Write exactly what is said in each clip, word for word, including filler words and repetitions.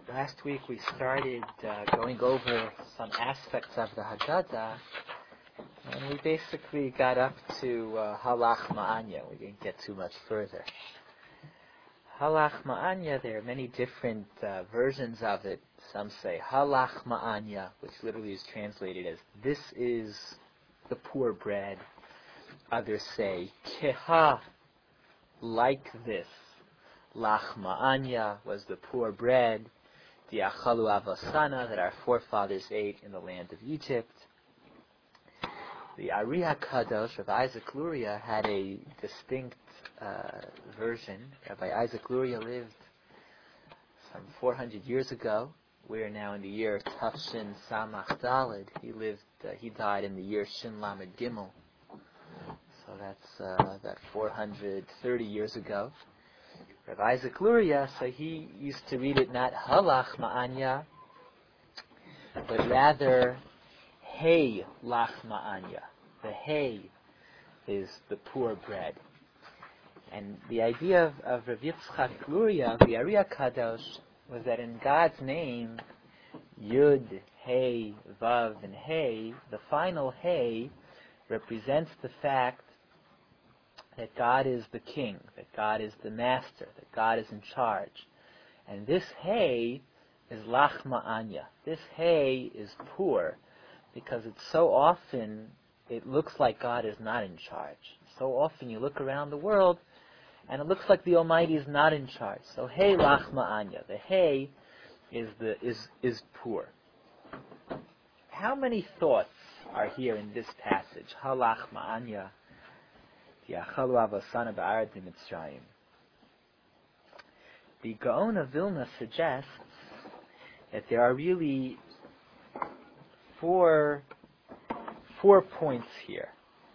Last week we started uh, going over some aspects of the Haggadah, and we basically got up to uh, Halach Ma'anya. We didn't get too much further. Halach Ma'anya, there are many different uh, versions of it. Some say Halach Ma'anya, which literally is translated as "this is the poor bread." Others say Keha, like this. Lach Ma'anya was the poor bread. Diachalu avasana, that our forefathers ate in the land of Egypt. The Ari HaKadosh of Isaac Luria had a distinct uh, version. Rabbi Isaac Luria lived some four hundred years ago. We are now in the year Tafshin Samach Daled. He lived. Uh, he died in the year Shin Lamed Gimel. So that's uh, that four hundred thirty years ago. Rabbi Isaac Luria, so he used to read it not Halach Ma'anya, but rather Hey Lach Ma'anya. The Hey is the poor bread. And the idea of, of Rav Yitzchak Luria, the Ari HaKadosh, was that in God's name, Yud, Hey, Vav, and Hey, the final Hey represents the fact that God is the king, that God is the master, that God is in charge. And this Hey is Lach Ma'anya. This Hey is poor because it's so often, it looks like God is not in charge. So often you look around the world and it looks like the Almighty is not in charge. So Hey Lach Ma'anya. The Hey is the is is poor. How many thoughts are here in this passage? Halach Ma'anya. The Gaon of Vilna suggests that there are really four four points here.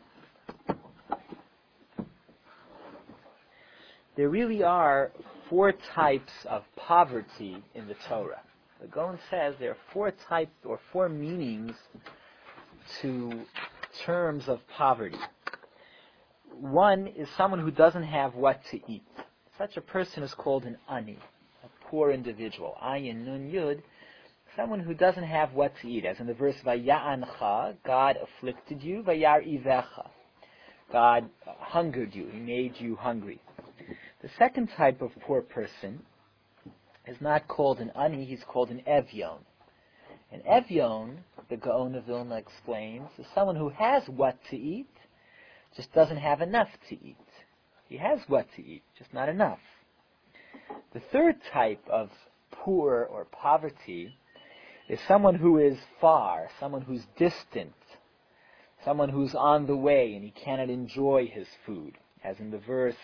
There really are four types of poverty in the Torah. The Gaon says there are four types or four meanings to terms of poverty. One is someone who doesn't have what to eat. Such a person is called an ani, a poor individual. Ayin nun yud, someone who doesn't have what to eat. As in the verse, Vaya'ancha, God afflicted you, Vayar ivecha, God hungered you, He made you hungry. The second type of poor person is not called an ani, he's called an evyon. An evyon, the Gaon of Vilna explains, is someone who has what to eat, just doesn't have enough to eat. He has what to eat, just not enough. The third type of poor or poverty is someone who is far, someone who's distant, someone who's on the way and he cannot enjoy his food. As in the verse,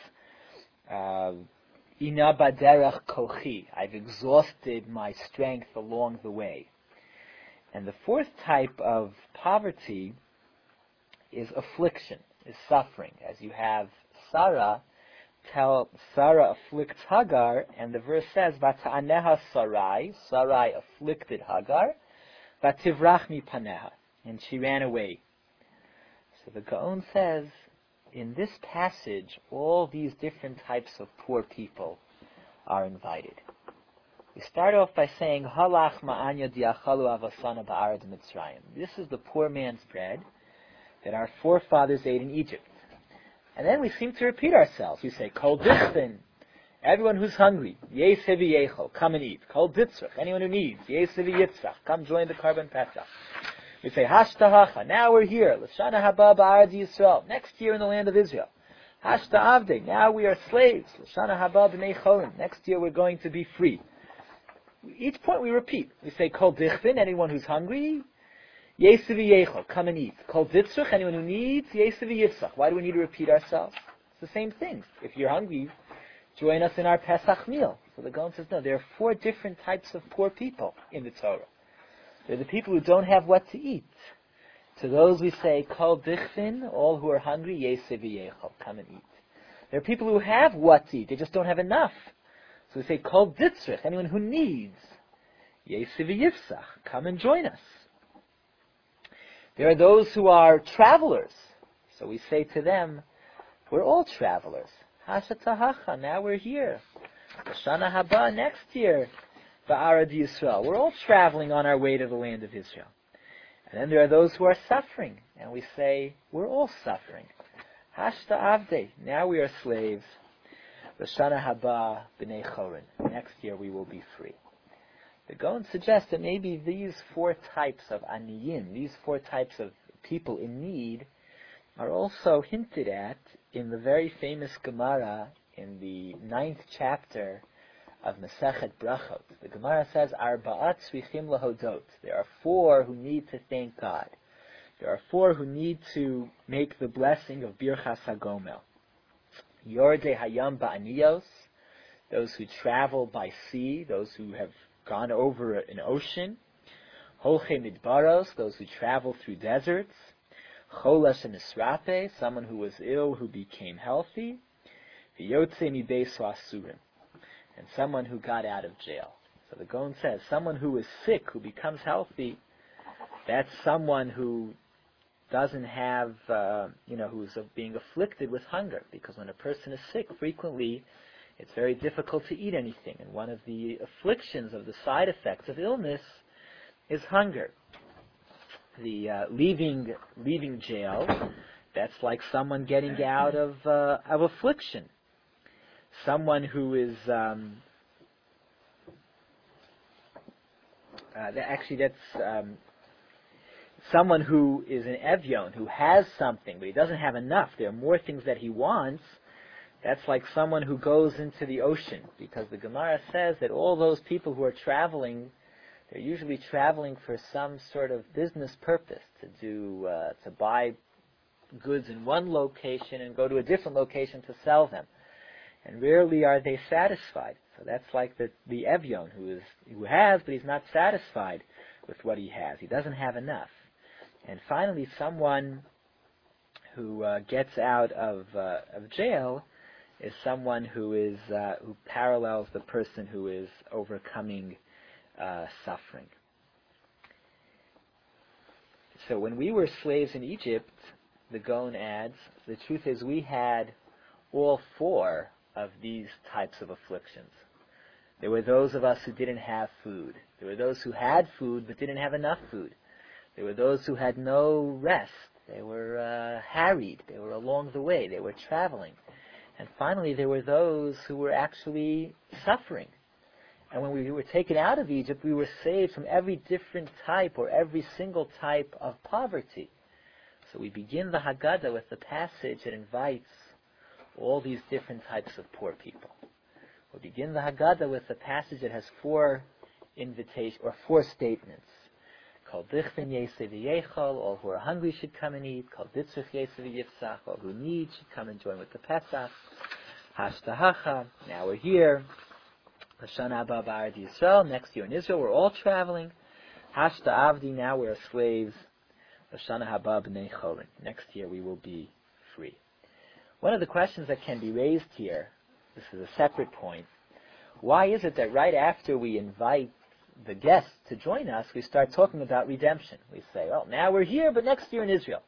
Ina baderech kochi, I've exhausted my strength along the way. And the fourth type of poverty is affliction, is suffering. As you have Sarah tell Sarah afflicts Hagar, and the verse says, Vata'aneha Sarai, Sarai afflicted Hagar, Vativrach mipaneha, and she ran away. So the Gaon says, in this passage, all these different types of poor people are invited. We start off by saying, Halach ma'anya diachalu avasana ba'arad Mitzrayim. This is the poor man's bread that our forefathers ate in Egypt. And then we seem to repeat ourselves. We say, Kol dichtin, everyone who's hungry, Yesevi Yechol, come and eat. Kol ditzrach, anyone who needs, Yesevi Yitzrach, come join the Karban Pesach. We say, Hashtahacha, now we're here, L'shana haba ba'arad Yisrael, next year in the land of Israel. Hashta avde, now we are slaves, L'shana haba b'nei cholim, next year we're going to be free. Each point we repeat. We say, Kol dichtin, anyone who's hungry, Yesevi Yechol, come and eat. Kol ditzrach, anyone who needs, Yesevi Yitzrach. Why do we need to repeat ourselves? It's the same thing. If you're hungry, join us in our Pesach meal. So the Gaon says, no, there are four different types of poor people in the Torah. They're the people who don't have what to eat. To those we say, Kol dichtin, all who are hungry, Yesevi Yechol, come and eat. There are people who have what to eat, they just don't have enough. So we say, Kol ditzrach, anyone who needs, Yesevi Yitzrach, come and join us. There are those who are travelers. So we say to them, we're all travelers. Hasha tahacha, now we're here. L'shana haba, next year. ba'arad Yisrael. We're all traveling on our way to the land of Israel. And then there are those who are suffering, and we say, we're all suffering. Hashta avdei. Now we are slaves. L'shana haba b'nei chorin. Next year we will be free. The Gaon suggests that maybe these four types of aniyim, these four types of people in need, are also hinted at in the very famous Gemara in the ninth chapter of Masechet Brachot. The Gemara says, Arba'at tzrichim lahodot. There are four who need to thank God. There are four who need to make the blessing of Birchas HaGomel. Yordei Hayam Ba'aniyos, those who travel by sea, those who have gone over an ocean. Holchei Midbaros, those who travel through deserts. Cholas and Nisrape, someone who was ill who became healthy. V'yotzei Mibeis Asurim, and someone who got out of jail. So the Gaon says, someone who is sick, who becomes healthy, that's someone who doesn't have, uh, you know, who's uh, being afflicted with hunger. Because when a person is sick, frequently it's very difficult to eat anything. And one of the afflictions of the side effects of illness is hunger. The uh, leaving leaving jail, that's like someone getting out of uh, of affliction. Someone who is um, uh, that actually that's um, someone who is an Evyon, who has something but he doesn't have enough. There are more things that he wants. That's like someone who goes into the ocean, because the Gemara says that all those people who are traveling, they're usually traveling for some sort of business purpose, to do uh, to buy goods in one location and go to a different location to sell them. And rarely are they satisfied. So that's like the, the Evyon, who is who has, but he's not satisfied with what he has. He doesn't have enough. And finally, someone who uh, gets out of uh, of jail is someone who is uh, who parallels the person who is overcoming uh, suffering. So when we were slaves in Egypt, the Gaon adds, the truth is we had all four of these types of afflictions. There were those of us who didn't have food. There were those who had food but didn't have enough food. There were those who had no rest. They were uh, harried. They were along the way. They were traveling. And finally, there were those who were actually suffering. And when we were taken out of Egypt, we were saved from every different type or every single type of poverty. So we begin the Haggadah with the passage that invites all these different types of poor people. We begin the Haggadah with a passage that has four invitation or four statements. Kol dichtin yesei v'yechol, all who are hungry should come and eat. Kol ditzrich yesei v'yifsach, all who need should come and join with the Pesach. Hashtahacha, now we're here. L'shana haba ba'arad Yisrael, next year in Israel, we're all traveling. Hashta avdi, now we're slaves. L'shana haba b'nei chorin, next year we will be free. One of the questions that can be raised here, this is a separate point, why is it that right after we invite the guests to join us, we start talking about redemption? We say, well, now we're here, but next year in Israel.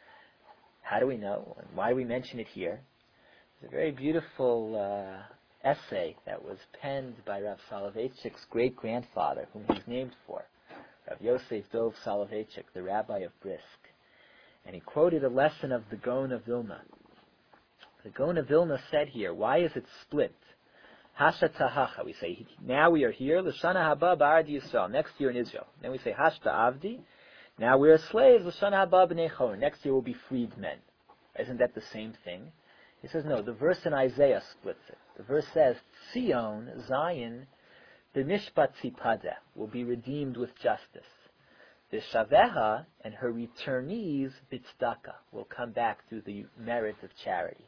How do we know? And why do we mention it here? There's a very beautiful uh, essay that was penned by Rav Soloveitchik's great-grandfather, whom he's named for, Rav Yosef Dov Soloveitchik, the rabbi of Brisk. And he quoted a lesson of the Gaon of Vilna. The Gaon of Vilna said here, why is it split? Hasha tahacha, we say, now we are here, l'shana haba ba'arad Yisrael, next year in Israel. Then we say, hashta avdi, now we are slaves, l'shana haba b'nei chorin, next year we'll be freed men. Isn't that the same thing? He says, no, the verse in Isaiah splits it. The verse says, Zion, Zion, b'mishpat tzipada, will be redeemed with justice. The shaveha and her returnees, bitzdaka, will come back through the merit of charity.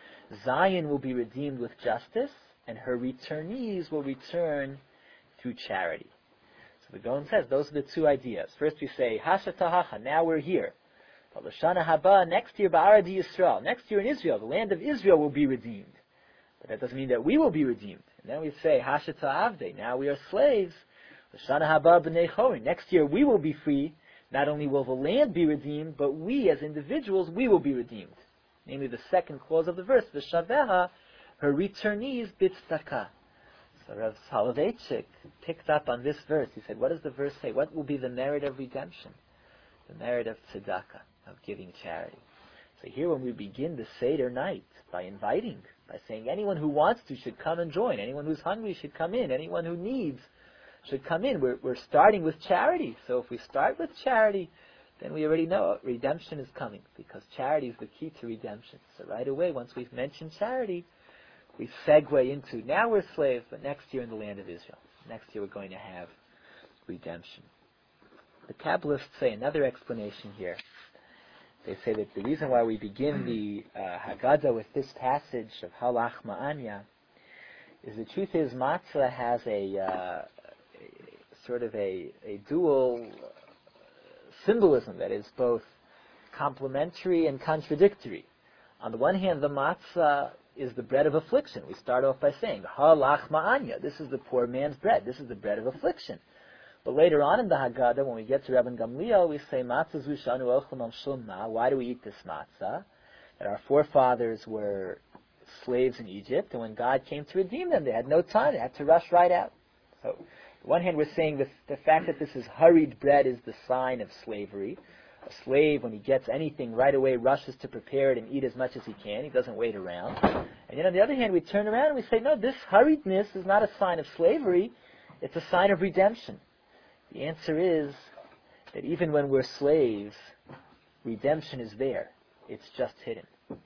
Zion will be redeemed with justice, and her returnees will return through charity. So the Gaon says those are the two ideas. First we say, Hasha tahacha, now we're here. But L'shana haba, next year, ba'arad Yisrael, next year in Israel, the land of Israel will be redeemed. But that doesn't mean that we will be redeemed. And then we say, Hasha ta'avde, now we are slaves. L'shana haba b'nei chorin, next year we will be free. Not only will the land be redeemed, but we as individuals, we will be redeemed. Namely the second clause of the verse, the shaveha, her returnees bitzdaka. So Rav Soloveitchik picked up on this verse. He said, what does the verse say? What will be the merit of redemption? The merit of tzedakah, of giving charity. So here when we begin the Seder night, by inviting, by saying anyone who wants to should come and join, anyone who's hungry should come in, anyone who needs should come in. We're, we're starting with charity. So if we start with charity, then we already know redemption is coming, because charity is the key to redemption. So right away, once we've mentioned charity, we segue into, now we're slaves, but next year in the land of Israel. Next year we're going to have redemption. The Kabbalists say another explanation here. They say that the reason why we begin the uh, Haggadah with this passage of Halach Ma'anya is the truth is matzah has a, uh, a sort of a, a dual symbolism that is both complementary and contradictory. On the one hand, the matzah is the bread of affliction. We start off by saying Halach Ma'anya. This is the poor man's bread. This is the bread of affliction. But later on in the Haggadah, when we get to Rabban Gamliel, we say, Matzah zu shanu ochlem al shumna. Why do we eat this matzah? That our forefathers were slaves in Egypt, and when God came to redeem them, they had no time. They had to rush right out. So, on the one hand, we're saying the, the fact that this is hurried bread is the sign of slavery. A slave, when he gets anything, right away rushes to prepare it and eat as much as he can. He doesn't wait around. And yet, on the other hand, we turn around and we say, no, this hurriedness is not a sign of slavery. It's a sign of redemption. The answer is that even when we're slaves, redemption is there. It's just hidden.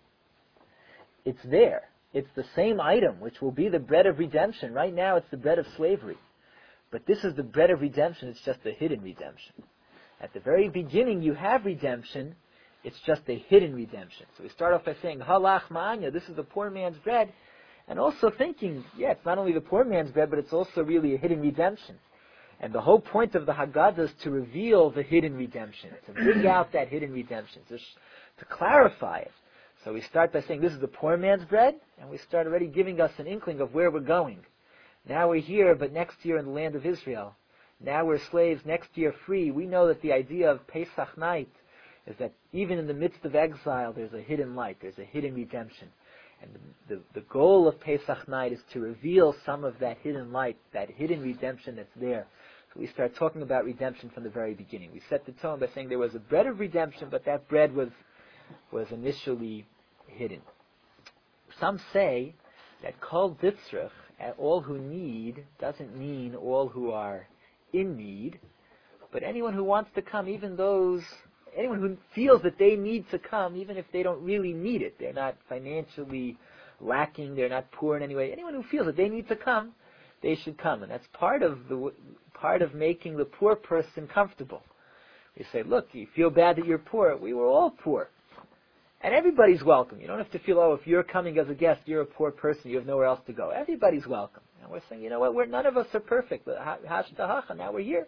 It's there. It's the same item, which will be the bread of redemption. Right now, it's the bread of slavery. But this is the bread of redemption. It's just a hidden redemption. At the very beginning, you have redemption. It's just a hidden redemption. So we start off by saying, Halach Ma'anya, this is the poor man's bread. And also thinking, yeah, it's not only the poor man's bread, but it's also really a hidden redemption. And the whole point of the Haggadah is to reveal the hidden redemption, to bring out that hidden redemption, to, sh- to clarify it. So we start by saying this is the poor man's bread, and we start already giving us an inkling of where we're going. Now we're here, but next year in the land of Israel. Now we're slaves, next year free. We know that the idea of Pesach night is that even in the midst of exile, there's a hidden light, there's a hidden redemption. And the, the, the goal of Pesach night is to reveal some of that hidden light, that hidden redemption that's there. So we start talking about redemption from the very beginning. We set the tone by saying there was a bread of redemption, but that bread was was initially hidden. Some say that kol ditzrich, all who need, doesn't mean all who are in need, but anyone who wants to come, even those, anyone who feels that they need to come, even if they don't really need it. They're not financially lacking, they're not poor in any way. Anyone who feels that they need to come, they should come. And that's part of the part of making the poor person comfortable. You say, look, you feel bad that you're poor. We were all poor. And everybody's welcome. You don't have to feel, oh, if you're coming as a guest, you're a poor person, you have nowhere else to go. Everybody's welcome. And we're saying, you know what, we're, none of us are perfect. Now we're here.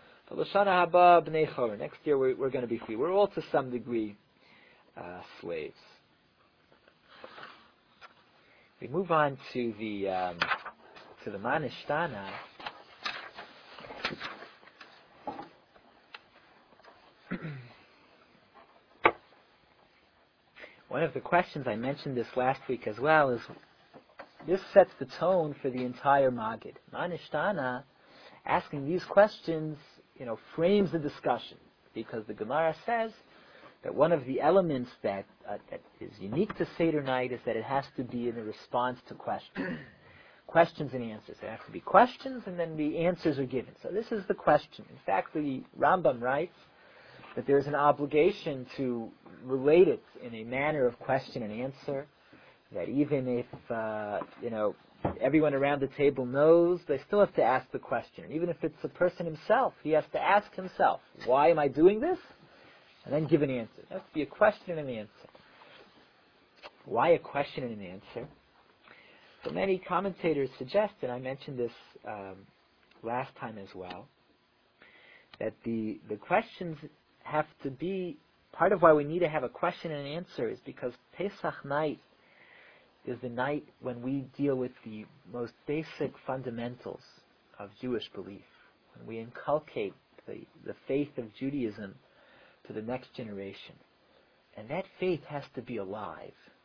Next year we're, we're going to be free. We're all to some degree uh, slaves. We move on to the um, to the Manishtana. One of the questions, I mentioned this last week as well, is this sets the tone for the entire Maggid. Manishtana, asking these questions, you know, frames the discussion, because the Gemara says that one of the elements that uh, that is unique to Seder night is that it has to be in a response to questions. Questions and answers. There have to be questions, and then the answers are given. So this is the question. In fact, the Rambam writes that there's an obligation to relate it in a manner of question and answer, that even if, uh, you know, everyone around the table knows, they still have to ask the question. And even if it's the person himself, he has to ask himself, why am I doing this? And then give an answer. It has to be a question and an answer. Why a question and an answer? So many commentators suggest, and I mentioned this um, last time as well, that the, the questions have to be, part of why we need to have a question and an answer is because Pesach night is the night when we deal with the most basic fundamentals of Jewish belief, when we inculcate the, the faith of Judaism to the next generation. And that faith has to be alive.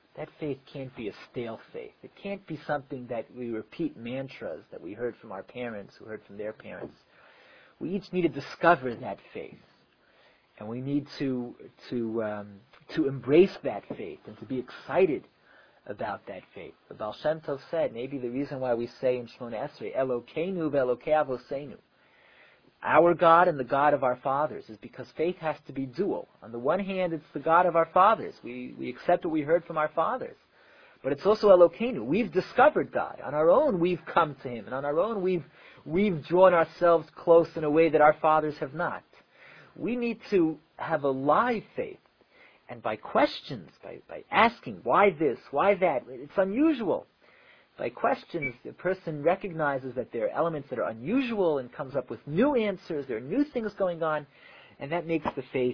that faith can't be a stale faith. It can't be something that we repeat mantras that we heard from our parents, who heard from their parents. We each need to discover that faith. And we need to to um, to embrace that faith and to be excited about that faith. The Baal Shem Tov said, maybe the reason why we say in Shmona Esrei, Elokeinu ve'Elokei Avoseinu, our God and the God of our fathers, is because faith has to be dual. On the one hand, it's the God of our fathers. We we accept what we heard from our fathers. But it's also Elokeinu. We've discovered God. On our own, we've come to Him. And on our own, we've we've drawn ourselves close in a way that our fathers have not. We need to have a live faith. And by questions, by, by asking, why this, why that, it's unusual. By questions, the person recognizes that there are elements that are unusual and comes up with new answers, there are new things going on, and that makes the faith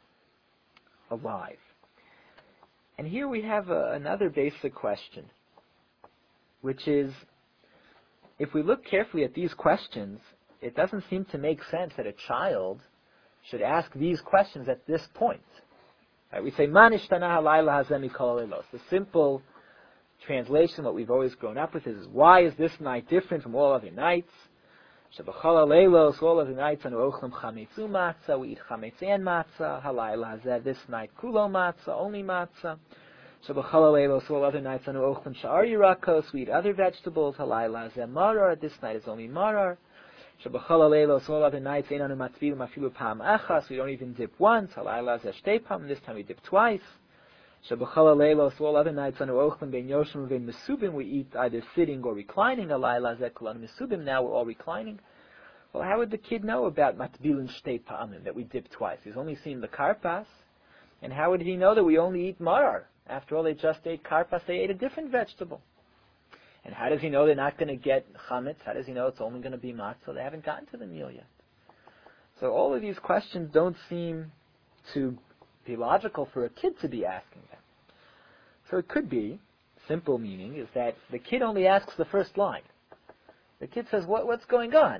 alive. And here we have a, another basic question, which is, if we look carefully at these questions, it doesn't seem to make sense that a child should ask these questions at this point. Right, we say, "Man ishtana halayla hazeh mikol halilos." The simple translation, what we've always grown up with, is why is this night different from all other nights? Shebachol halaylos, all other nights, anu ochlim chametzu matzah, we eat chametz and matzah. Halayla hazeh, this night kulo matzah, only matzah. Shebachol halaylos, all other nights, anu ochlim sha'ar yirakos, we eat other vegetables. Halayla hazeh marar, this night is only marar. Shebachol halaylos, all other nights, ein anu matvilim afilu pam achas, we don't even dip once. Halayla hazeh shtei pam, this time we dip twice. Shebachol halaylos, all other nights, anu ochlim bein yoshim uvein mesubim, we eat either sitting or reclining. Halayla hazeh kol anu mesubim, now we're all reclining. Well, how would the kid know about matbilin shtei pamim, that we dip twice? He's only seen the karpas. And how would he know that we only eat marar? After all, they just ate karpas, they ate a different vegetable. And how does he know they're not going to get chametz? How does he know it's only going to be matzah? They haven't gotten to the meal yet. So all of these questions don't seem to be logical for a kid to be asking them. So it could be, simple meaning, is that the kid only asks the first line. The kid says, what, what's going on?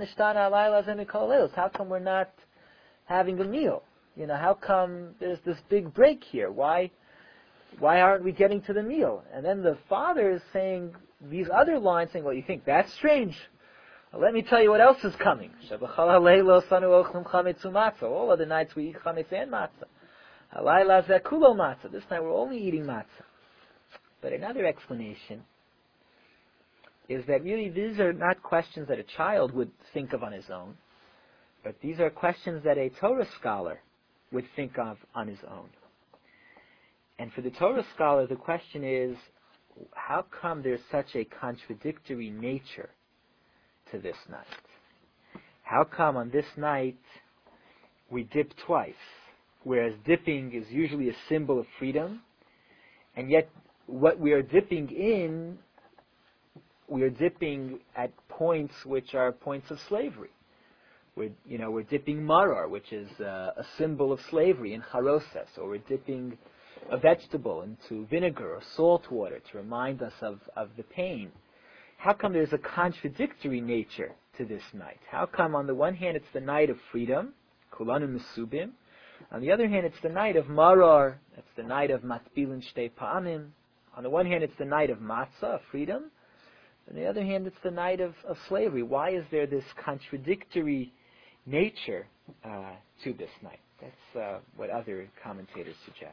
How come we're not having a meal? You know, how come there's this big break here? Why why aren't we getting to the meal? And then the father is saying these other lines, saying, well, you think that's strange? Well, let me tell you what else is coming. All other nights we eat chametz and matzah. This night we're only eating matzah. But another explanation is that really these are not questions that a child would think of on his own, but these are questions that a Torah scholar would think of on his own. And for the Torah scholar, the question is, how come there's such a contradictory nature to this night? How come on this night we dip twice, whereas dipping is usually a symbol of freedom, and yet what we are dipping in, we are dipping at points which are points of slavery. We're, you know, we're dipping marar, which is uh, a symbol of slavery, in charoses, or we're dipping a vegetable into vinegar or salt water to remind us of, of the pain. How come there's a contradictory nature to this night? How come on the one hand it's the night of freedom, kulanu mesubim, on the other hand it's the night of marar, it's the night of matbilin shtei pa'amim. On the one hand it's the night of matzah, freedom, on the other hand it's the night of, of slavery. Why is there this contradictory nature uh, to this night? That's uh, what other commentators suggest.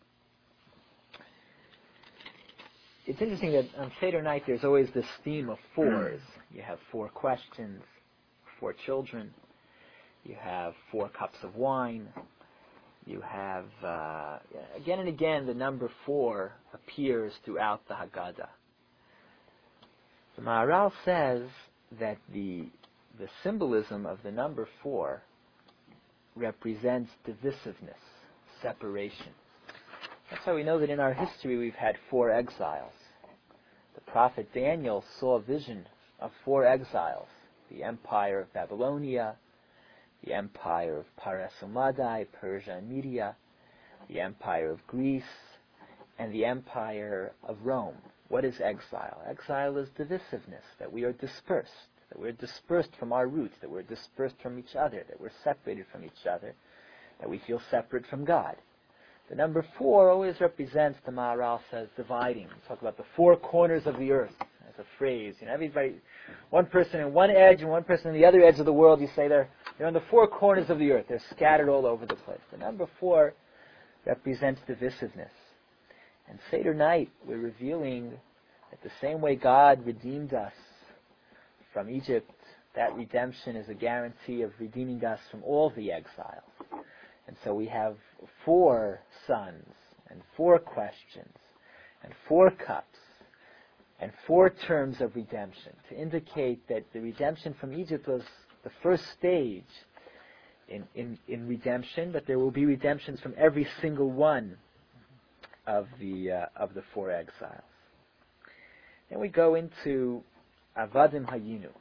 It's interesting that on Seder night there's always this theme of fours. You have four questions, four children. You have four cups of wine. You have, uh, again and again, the number four appears throughout the Haggadah. The Maharal says that the the symbolism of the number four represents divisiveness, separation. That's how we know that in our history we've had four exiles. The prophet Daniel saw a vision of four exiles: the empire of Babylonia, the empire of Paras Umadai, Persia and Media, the empire of Greece, and the empire of Rome. What is exile? Exile is divisiveness, that we are dispersed, that we're dispersed from our roots, that we're dispersed from each other, that we're separated from each other, that we feel separate from God. The number four always represents, the Maharal says, dividing. We talk about the four corners of the earth as a phrase. You know, everybody, one person in one edge and one person in the other edge of the world, you say they're, they're on the four corners of the earth. They're scattered all over the place. The number four represents divisiveness. And Seder night, we're revealing that the same way God redeemed us from Egypt, that redemption is a guarantee of redeeming us from all the exile. And so we have four sons, and four questions, and four cups, and four terms of redemption, to indicate that the redemption from Egypt was the first stage in, in, in redemption, but there will be redemptions from every single one of the uh, of the four exiles. Then we go into Avadim Hayinu.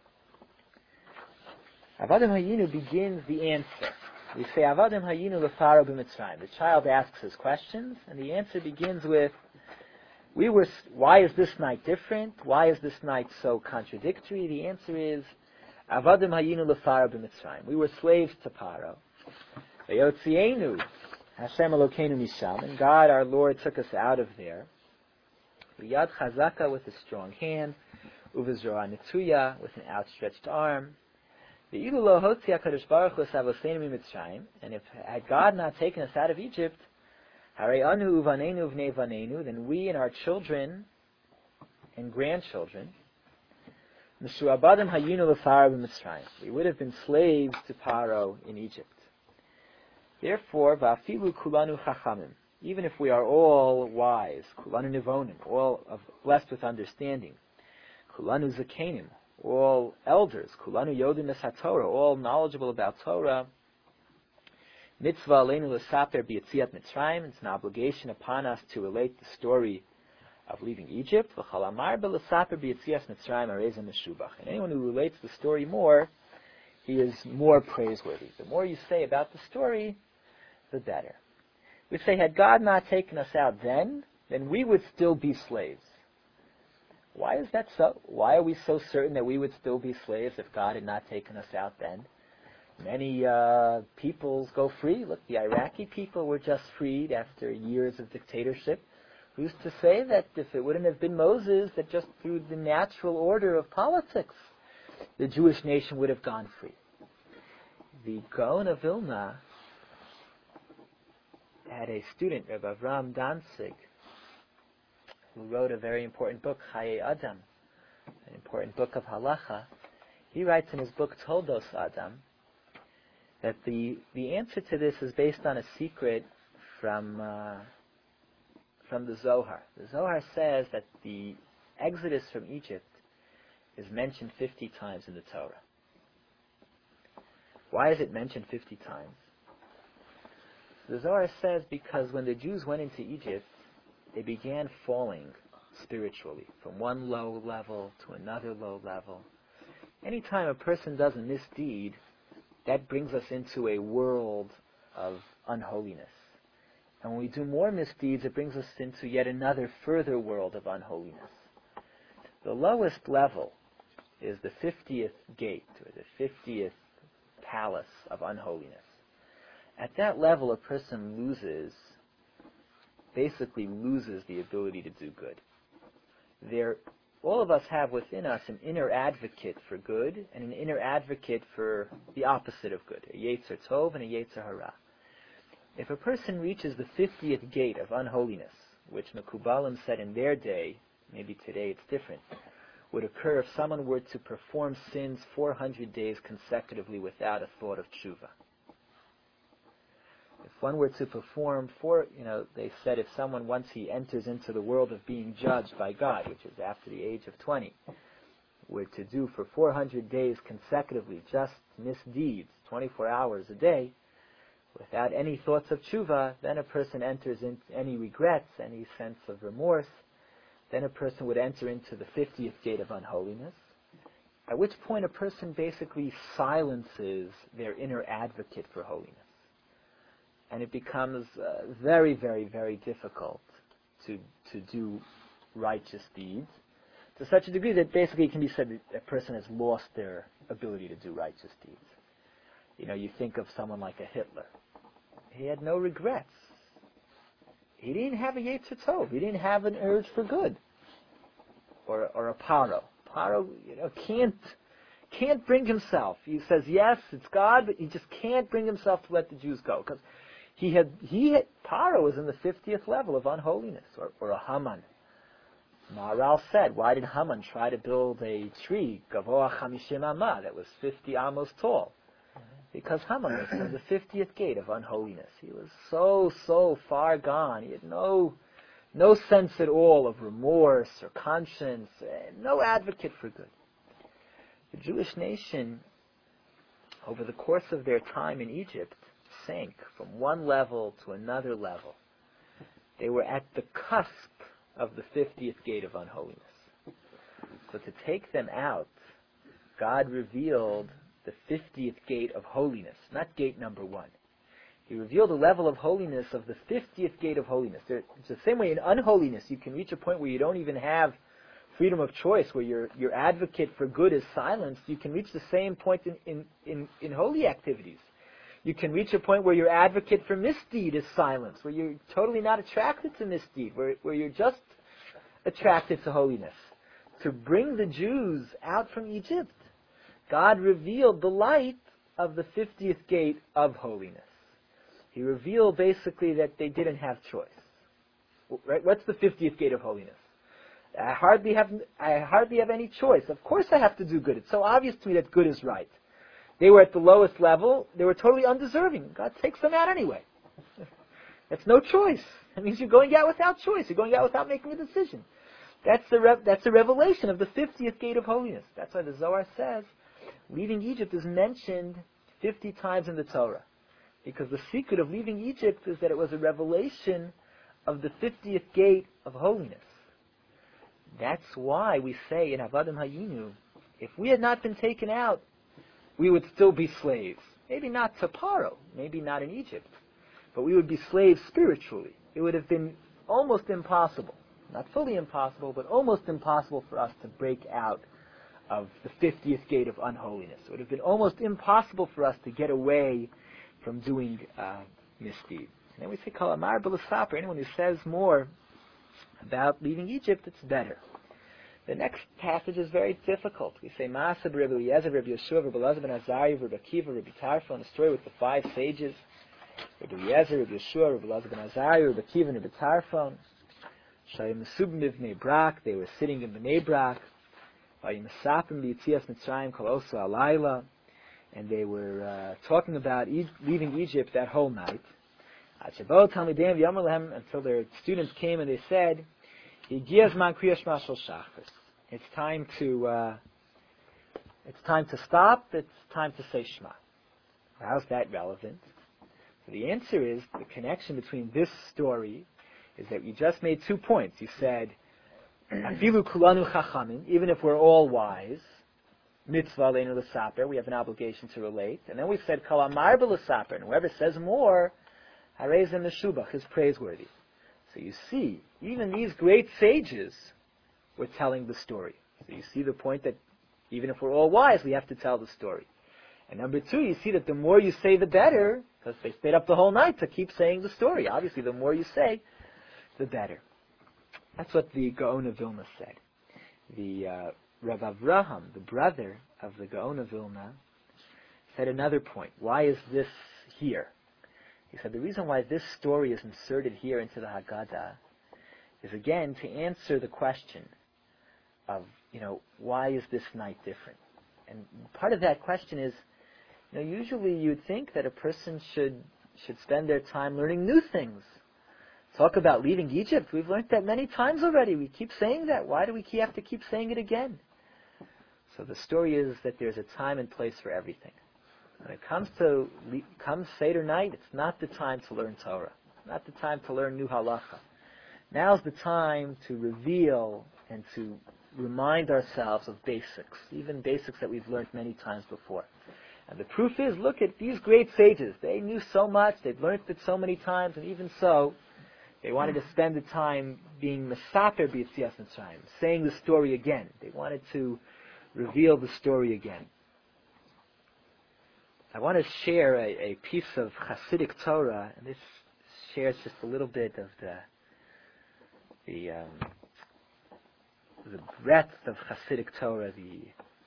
Avadim Hayinu begins the answer. We say Avadim Hayinu lefaro b'Mitzrayim. The child asks his questions, and the answer begins with, "We were. Why is this night different? Why is this night so contradictory?" The answer is Avadim Hayinu lefaro b'Mitzrayim. We were slaves to Paro. Vayotzienu Hashem Elokeinu misham, and God, our Lord, took us out of there. Yad chazaka, with a strong hand, uvizroa netuya, with an outstretched arm. And if had God not taken us out of Egypt, then we and our children and grandchildren, we would have been slaves to Paro in Egypt. Therefore, even if we are all wise, all blessed with understanding, all elders, kulanu yodim es haTorah, all knowledgeable about Torah, mitzvah aleinu l'saper b'yetziat Mitzrayim, it's an obligation upon us to relate the story of leaving Egypt. V'chal amar b'lesaper b'yetzias Mitzrayim arezeh meshubach. And anyone who relates the story more, he is more praiseworthy. The more you say about the story, the better. We say, had God not taken us out then, then we would still be slaves. Why is that so? Why are we so certain that we would still be slaves if God had not taken us out then? Many uh, peoples go free. Look, the Iraqi people were just freed after years of dictatorship. Who's to say that if it wouldn't have been Moses, that just through the natural order of politics, the Jewish nation would have gone free? The Gaon of Vilna had a student, Rabbi Avram Danzig, who wrote a very important book, Chaye Adam, an important book of halacha. He writes in his book, Toldos Adam, that the, the answer to this is based on a secret from uh, from the Zohar. The Zohar says that the exodus from Egypt is mentioned fifty times in the Torah. Why is it mentioned fifty times? The Zohar says because when the Jews went into Egypt, they began falling spiritually from one low level to another low level. Anytime a person does a misdeed, that brings us into a world of unholiness. And when we do more misdeeds, it brings us into yet another further world of unholiness. The lowest level is the fiftieth gate, or the fiftieth palace of unholiness. At that level, a person loses, basically loses the ability to do good. There, all of us have within us an inner advocate for good and an inner advocate for the opposite of good, a Yetzer Tov and a Yetzer Hara. If a person reaches the fiftieth gate of unholiness, which Mekubalim said in their day, maybe today it's different, would occur if someone were to perform sins four hundred days consecutively without a thought of tshuva. If one were to perform four, you know, they said if someone, once he enters into the world of being judged by God, which is after the age of twenty, were to do for four hundred days consecutively just misdeeds, twenty-four hours a day, without any thoughts of tshuva, then a person enters into any regrets, any sense of remorse, then a person would enter into the fiftieth gate of unholiness, at which point a person basically silences their inner advocate for holiness. And it becomes uh, very, very, very difficult to to do righteous deeds, to such a degree that basically it can be said that a person has lost their ability to do righteous deeds. You know, you think of someone like a Hitler. He had no regrets. he didn't have a Yetzer Tov. He didn't have an urge for good. Or, or a Paro. Paro, you know, can't, can't bring himself. He says, yes, it's God, but he just can't bring himself to let the Jews go. Because he had, he had, Paro was in the fiftieth level of unholiness, or, or a Haman. Maharal said, why did Haman try to build a tree, Gavoa Chamishim Amah, that was fifty amos tall? Because Haman was in the fiftieth gate of unholiness. He was so, so far gone. He had no, no sense at all of remorse or conscience, and no advocate for good. The Jewish nation, over the course of their time in Egypt, sank from one level to another level. They were at the cusp of the fiftieth gate of unholiness. So to take them out, God revealed the fiftieth gate of holiness, not gate number one. He revealed a level of holiness of the fiftieth gate of holiness. There, it's the same way in unholiness, you can reach a point where you don't even have freedom of choice, where your, your advocate for good is silenced. You can reach the same point in, in, in, in holy activities. You can reach a point where your advocate for misdeed is silenced, where you're totally not attracted to misdeed, where, where you're just attracted to holiness. To bring the Jews out from Egypt, God revealed the light of the fiftieth gate of holiness. He revealed basically that they didn't have choice. Right? What's the fiftieth gate of holiness? I hardly have I hardly have any choice. Of course I have to do good. It's so obvious to me that good is right. They were at the lowest level. They were totally undeserving. God takes them out anyway. That's no choice. That means you're going out without choice. You're going out without making a decision. That's the re- that's a revelation of the fiftieth gate of holiness. That's why the Zohar says leaving Egypt is mentioned fifty times in the Torah. Because the secret of leaving Egypt is that it was a revelation of the fiftieth gate of holiness. That's why we say in Avadim Hayinu, if we had not been taken out, we would still be slaves. Maybe not to Paro, maybe not in Egypt, but we would be slaves spiritually. It would have been almost impossible, not fully impossible, but almost impossible for us to break out of the fiftieth gate of unholiness. It would have been almost impossible for us to get away from doing uh, misdeed. And then we say, Kol Amar B'Lesaper, anyone who says more about leaving Egypt, it's better. The next passage is very difficult. We say, Maaseh Rabbi Eliezer, Rabbi Yeshua, Rabbi Elazar ben Azariah, Rabbi Akiva, Rabbi Tarfon, the story with the five sages. Rabbi Eliezer, Rabbi Yeshua, Rabbi Elazar ben Azariah, Rabbi Akiva, and Rabbi Tarfon. Shayim Mesubim B'Bnei Brak, they were sitting in Bnei Brak. Vayim Mesapim B'Yitzias Mitzrayim Kol Osa Alayla. And they were uh, talking about e- leaving Egypt that whole night. Until their students came and they said, it's time to uh, it's time to stop, it's time to say Shema. How's that relevant? So the answer is, the connection between this story is that you just made two points. You said, Afilu kulanu chachamim, even if we're all wise, mitzvah leinu l'saper, we have an obligation to relate. And then we said, Kol amar b'lesaper, and whoever says more, harei ze meshubach, is praiseworthy. So you see, even these great sages were telling the story. So you see the point that even if we're all wise, we have to tell the story. And number two, you see that the more you say, the better, because they stayed up the whole night to keep saying the story. Obviously, the more you say, the better. That's what the Gaon of Vilna said. The uh, Rav Avraham, the brother of the Gaon of Vilna, said another point. Why is this here? He said the reason why this story is inserted here into the Haggadah is, again, to answer the question of, you know, why is this night different? And part of that question is, you know, usually you'd think that a person should should spend their time learning new things. Talk about leaving Egypt. We've learned that many times already. We keep saying that. Why do we have to keep saying it again? So the story is that there's a time and place for everything. When it comes to comes Seder night, it's not the time to learn Torah. It's not the time to learn new halacha. Now's the time to reveal and to remind ourselves of basics, even basics that we've learned many times before. And the proof is, look at these great sages. They knew so much, they'd learned it so many times, and even so, they wanted to spend the time being mesaper b'yitzias Mitzrayim, saying the story again. They wanted to reveal the story again. I want to share a, a piece of Hasidic Torah, and this shares just a little bit of the the um, the breadth of Hasidic Torah, the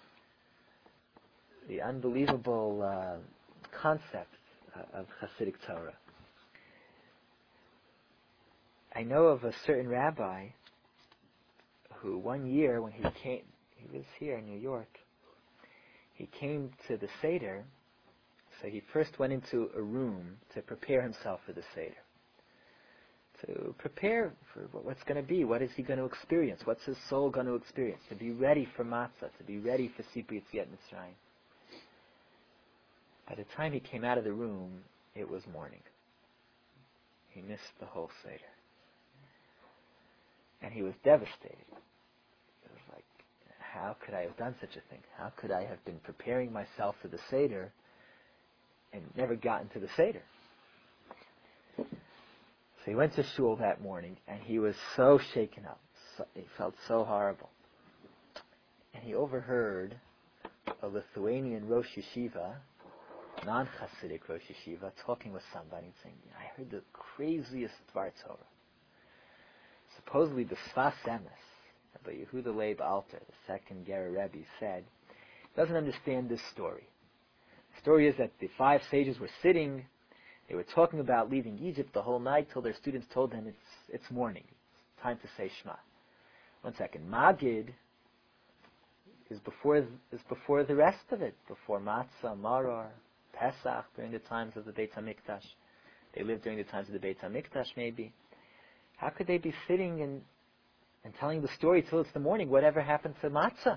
the unbelievable uh, concept uh, of Hasidic Torah. I know of a certain rabbi who one year when he came, he was here in New York, he came to the Seder, so he first went into a room to prepare himself for the Seder. To prepare for what's going to be, what is he going to experience, what's his soul going to experience, to be ready for Matzah, to be ready for Sipur Yetziat Mitzrayim. By the time he came out of the room, it was morning. He missed the whole Seder. And he was devastated. It was like, how could I have done such a thing? How could I have been preparing myself for the Seder and never gotten to the Seder? So he went to shul that morning, and he was so shaken up. So, he felt so horrible. And he overheard a Lithuanian Rosh Yeshiva, non-Hasidic Rosh Yeshiva, talking with somebody and saying, I heard the craziest Dvar Torah. Supposedly the Sfas Emes, Rabbi Yehuda Leib Alter, the second Ger Rebbe, said, doesn't understand this story. The story is that the five sages were sitting, they were talking about leaving Egypt the whole night till their students told them it's it's morning. It's time to say Shema. One second. Magid is before is before the rest of it, before Matzah, Maror, Pesach, during the times of the Beit HaMikdash. They lived during the times of the Beit HaMikdash, maybe. How could they be sitting and and telling the story till it's the morning? Whatever happened to Matzah?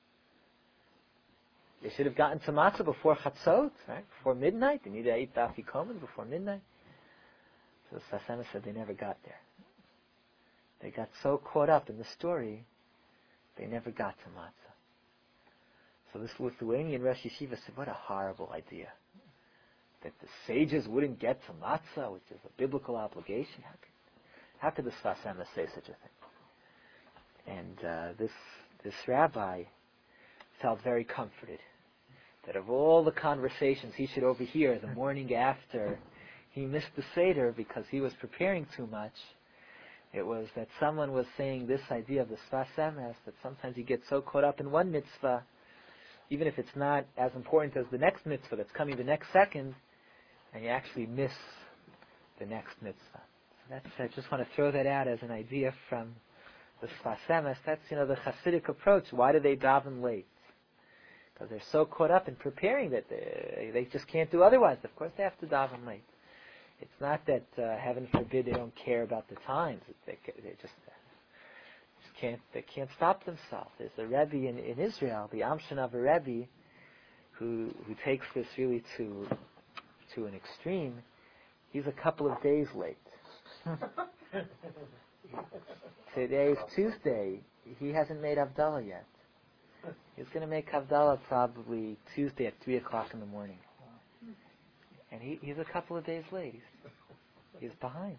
They should have gotten to Matzah before Chatzot, right? Before midnight. They needed to eat Afikomen before midnight. So the Sfas Emes said they never got there. They got so caught up in the story, they never got to Matzah. So this Lithuanian Rosh Yeshiva said, what a horrible idea. That the sages wouldn't get to Matzah, which is a biblical obligation. How could, how could the Sfas Emes say such a thing? And uh, this this rabbi felt very comforted that of all the conversations he should overhear the morning after he missed the Seder because he was preparing too much, it was that someone was saying this idea of the Sfas Emes, that sometimes you get so caught up in one mitzvah, even if it's not as important as the next mitzvah that's coming the next second, and you actually miss the next mitzvah. So that's, I just want to throw that out as an idea from the Sfas Emes. That's, you know, the Hasidic approach. Why do they daven late? Because they're so caught up in preparing that they, they just can't do otherwise. Of course they have to daven late. It's not that, uh, heaven forbid, they don't care about the times. They, they just, uh, just can't, they can't stop themselves. There's a Rebbe in, in Israel, the Amshanav Rebbe, who who takes this really to to an extreme. He's a couple of days late. Today's Tuesday. He hasn't made Havdalah yet. He's going to make Havdalah probably Tuesday at three o'clock in the morning. And he, he's a couple of days late. He's, he's behind.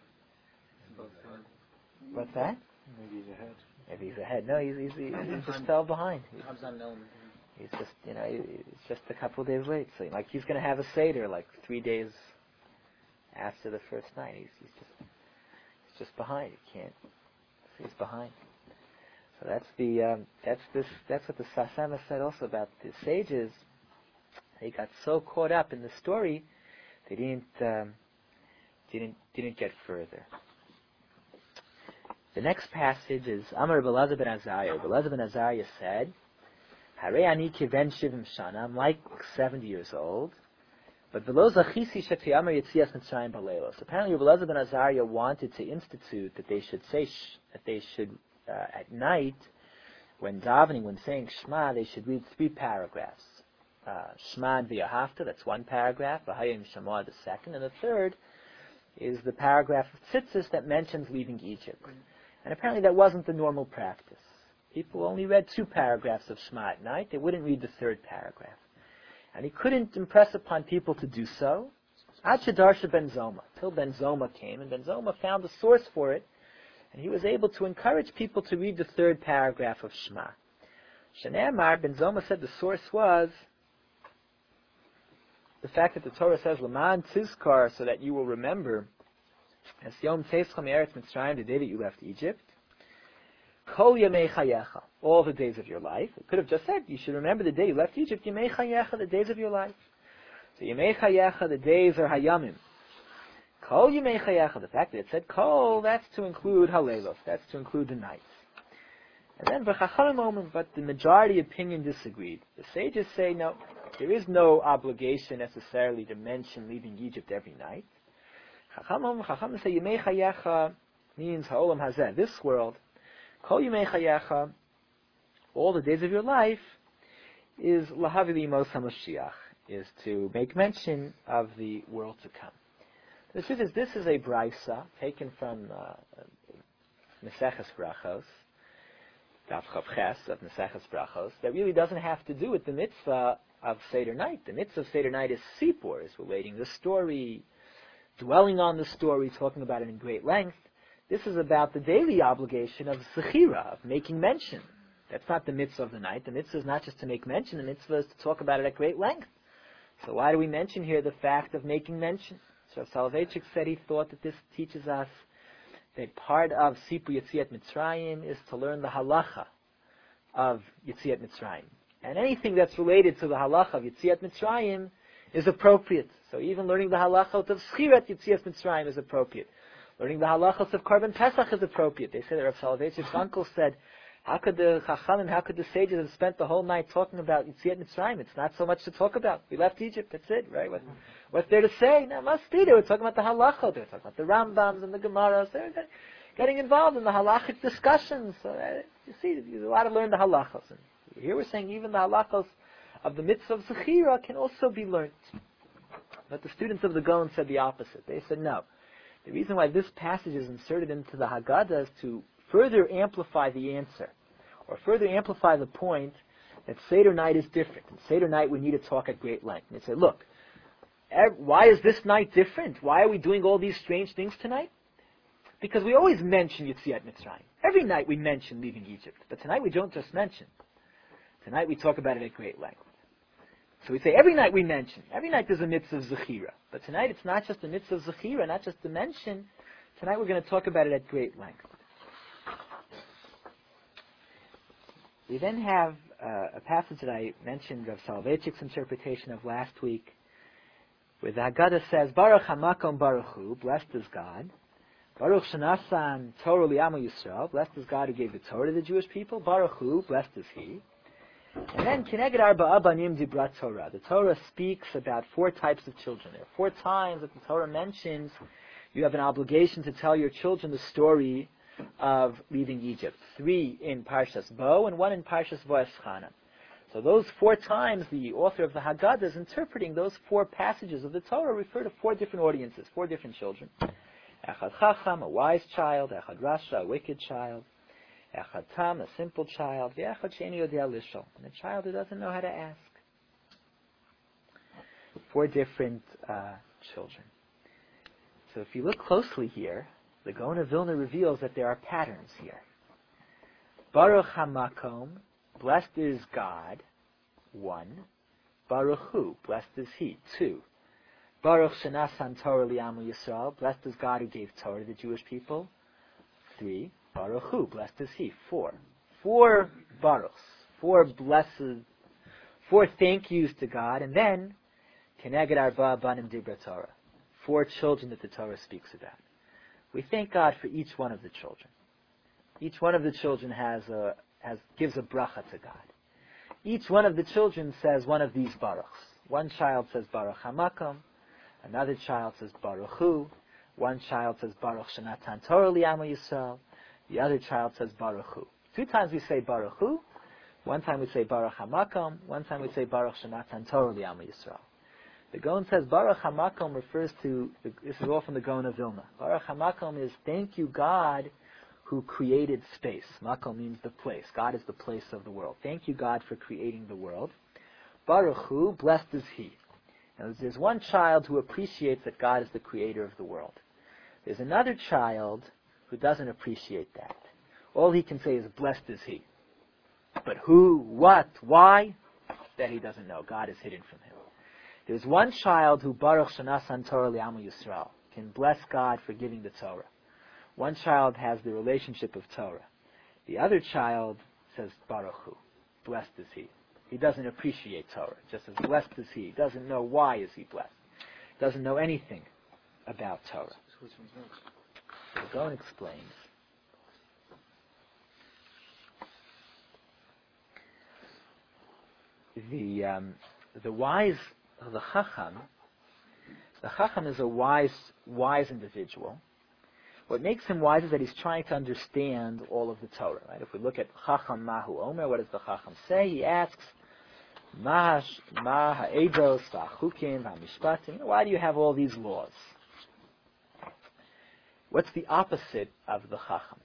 What's that? Maybe he's ahead. Maybe he's ahead. No, he's, he's, he's, he's just fell behind. He's, he's just, you know, he's just a couple of days late. So, like, he's going to have a Seder like three days after the first night. He's, he's just, he's just behind. He can't. He's behind. So that's the um, that's this that's what the Sfas Emes said also about the sages. They got so caught up in the story, they didn't um, didn't didn't get further. The next passage is Amar Rabbi Elazar ben Azariah. Rabbi Elazar ben Azariah said, "Harei ani kiven shivim shana." I'm like seventy years old, but v'lo zachisi shekiyamar yetzias mitzrayim balelos. Apparently, Rabbi Elazar ben Azariah wanted to institute that they should say sh- that they should. Uh, at night, when davening, when saying Shema, they should read three paragraphs. Uh, Shema and V'yahavta, that's one paragraph. V'hayim Shema, the second. And the third is the paragraph of Tzitzis that mentions leaving Egypt. And apparently that wasn't the normal practice. People only read two paragraphs of Shema at night. They wouldn't read the third paragraph. And he couldn't impress upon people to do so. Ad Shedarsha Ben Zoma, till Ben Zoma came, and Ben Zoma found a source for it. And he was able to encourage people to read the third paragraph of Shema. Shneimar, Ben Zoma said the source was the fact that the Torah says, L'man tizkar, so that you will remember As Yom Tzeischa Me'eretz Mitzrayim, the day that you left Egypt, Kol Yemei Chayecha, all the days of your life. It could have just said, you should remember the day you left Egypt, Yemei Chayecha, the days of your life. So Yemei Chayecha, the days are Hayamim. Kol Yemei Chayecha, the fact that it said Kol, that's to include Halelos, that's to include the nights. And then V'chachamim Omen, but the majority opinion disagreed. The sages say, no, there is no obligation necessarily to mention leaving Egypt every night. Chachamim, Chachamim say Yemei Chayecha means Ha'olam Hazeh, this world. Kol Yemei Chayecha, all the days of your life, is Lahavi L'Imos HaMashiach, is to make mention of the world to come. The truth is, this is a brisa taken from uh, Meseches Brachos, Daf Chav Ches of Meseches Brachos, that really doesn't have to do with the mitzvah of Seder night. The mitzvah of Seder night is Sipur, is relating the story, dwelling on the story, talking about it in great length. This is about the daily obligation of Zechira, of making mention. That's not the mitzvah of the night. The mitzvah is not just to make mention, the mitzvah is to talk about it at great length. So why do we mention here the fact of making mention? So Soloveitchik said he thought that this teaches us that part of Sipur Yetziat Mitzrayim is to learn the halacha of Yetziat Mitzrayim. And anything that's related to the halacha of Yetziat Mitzrayim is appropriate. So even learning the halachot of Schirat Yetziat Mitzrayim is appropriate. Learning the halachos of Korban Pesach is appropriate. They say that Rav Soloveitchik's uncle said, how could the Chachamim, how could the sages have spent the whole night talking about Yetziat Mitzrayim? It's not so much to talk about. We left Egypt, that's it, right? What, what's there to say? No, must be. They were talking about the halachot. They were talking about the Rambams and the Gemaras. They were getting involved in the halachic discussions. So, uh, you see, there's a lot to learn the halachos. And here we're saying even the halachos of the mitzvah of Zechira can also be learned. But the students of the Gaon said the opposite. They said, no. The reason why this passage is inserted into the Haggadah is to further amplify the answer, or further amplify the point that Seder night is different. In Seder night we need to talk at great length. And they say, look, ev- why is this night different? Why are we doing all these strange things tonight? Because we always mention Yetziat Mitzrayim. Every night we mention leaving Egypt. But tonight we don't just mention. Tonight we talk about it at great length. So we say every night we mention. Every night there's a mitzvah of Zechira. But tonight it's not just a mitzvah of Zechira, not just a mention. Tonight we're going to talk about it at great length. We then have uh, a passage that I mentioned, Rav Soloveitchik's interpretation of last week, where the Haggadah says, Baruch HaMakom Baruch Hu, blessed is God. Baruch Shanasan Torah Li'amu Yisrael, blessed is God who gave the Torah to the Jewish people. Baruch Hu, blessed is He. And then, Kineged Arba'a Banim Dibrat Torah. The Torah speaks about four types of children. There are four times that the Torah mentions you have an obligation to tell your children the story of leaving Egypt. Three in Parshas Bo and one in Parshas Va'eschanan. So those four times the author of the Haggadah is interpreting those four passages of the Torah refer to four different audiences, four different children. Echad Chacham, a wise child. Echad Rasha, a wicked child. Echad Tam, a simple child, Ve'echad She'eni Yodea Lishol, and a child who doesn't know how to ask. Four different uh, children. So if you look closely here, the Gaon of Vilna reveals that there are patterns here. Baruch HaMakom, blessed is God, one. Baruch Hu, blessed is He, two. Baruch Shenasan Torah Li'amu Yisrael, blessed is God who gave Torah to the Jewish people, three. Baruch Hu, blessed is He. Four. Four baruchs. Four blessed, four thank yous to God. And then, Keneged Arba Banim Dibra Torah. Four children that the Torah speaks about. We thank God for each one of the children. Each one of the children has a, has, gives a bracha to God. Each one of the children says one of these baruchs. One child says Baruch HaMakom. Another child says Baruch Hu. One child says Baruch Shenatan Torah Li'amu Yisrael. The other child says Baruch Hu. Two times we say Baruch Hu. One time we say Baruch HaMakom. One time we say Baruch Shenatan Torah Li'amu Yisrael. The Gaon says Baruch HaMakom refers to, this is all from the Gaon of Vilna. Baruch HaMakom is thank you God who created space. Makom means the place. God is the place of the world. Thank you God for creating the world. Baruch Hu, blessed is He. Now there's one child who appreciates that God is the creator of the world. There's another child who doesn't appreciate that. All he can say is, blessed is He. But who, what, why? That he doesn't know. God is hidden from him. There's one child who Baruch Shanasan Torah Li'amu Yisrael. can bless God for giving the Torah. One child has the relationship of Torah. The other child says, Baruch Hu, blessed is he. He doesn't appreciate Torah, just as blessed is he. He doesn't know why is he blessed. Doesn't know anything about Torah. So the Gaon explains. The um, the wise, the Chacham, the Chacham is a wise, wise individual. What makes him wise is that he's trying to understand all of the Torah. Right? If we look at Chacham Mahu Omer, what does the Chacham say? He asks, Ma ha'edos v'achukim v'amishpatim. Why do you have all these laws? What's the opposite of the Chacham?